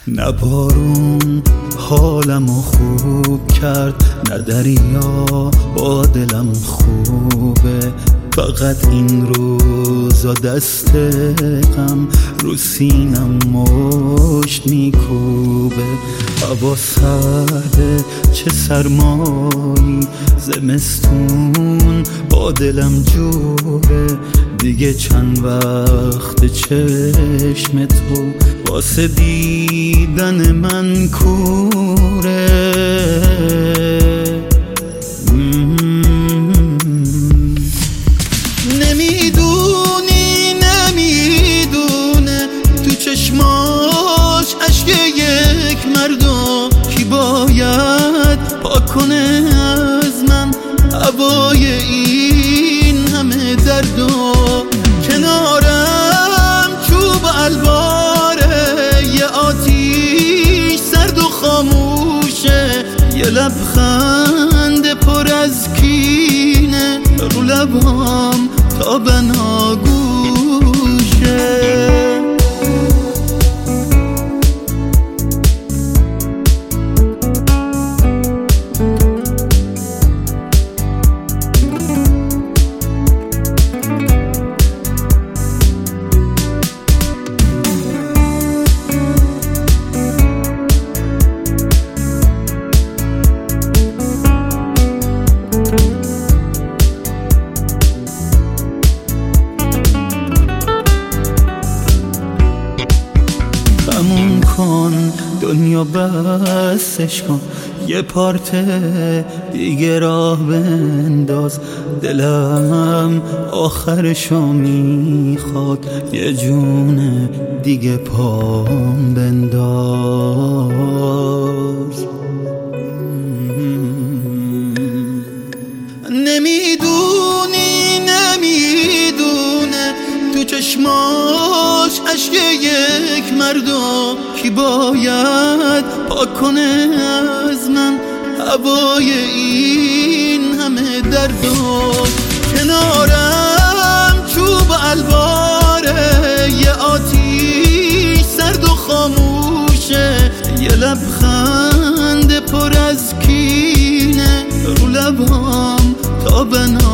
نه بارون حالمو خوب کرد، نه دریا با دلم خوبه. فقط این روزا دست غم رو سینم مشت میکوبه. هوا سرده چه سرمایی، زمستون با دلم جوره. دیگه چند وقت چشم تو واسه دیدن من کوره. نمیدونه تو چشماش اشک یک مردو کی باید پاک کنه از من هوای این همه درد. و کنارم چوب الواره، یه آتیش سرد و خاموشه، یه لبخند پر از کینه رو لبام تا بناگوشه. تموم کن دنیا بسش کن، یه پارت دیگه راه بنداز. دلم آخرشو میخواد یه جون دیگه پام بنداز. نمیدونه تو چشماش اشک یک مردو کی باید پاک کنه از من هوای این همه درد. و کنارم چوب الواره، یه آتیش سرد و خاموشه، یه لبخند پر از کینه رو لبام تا بنا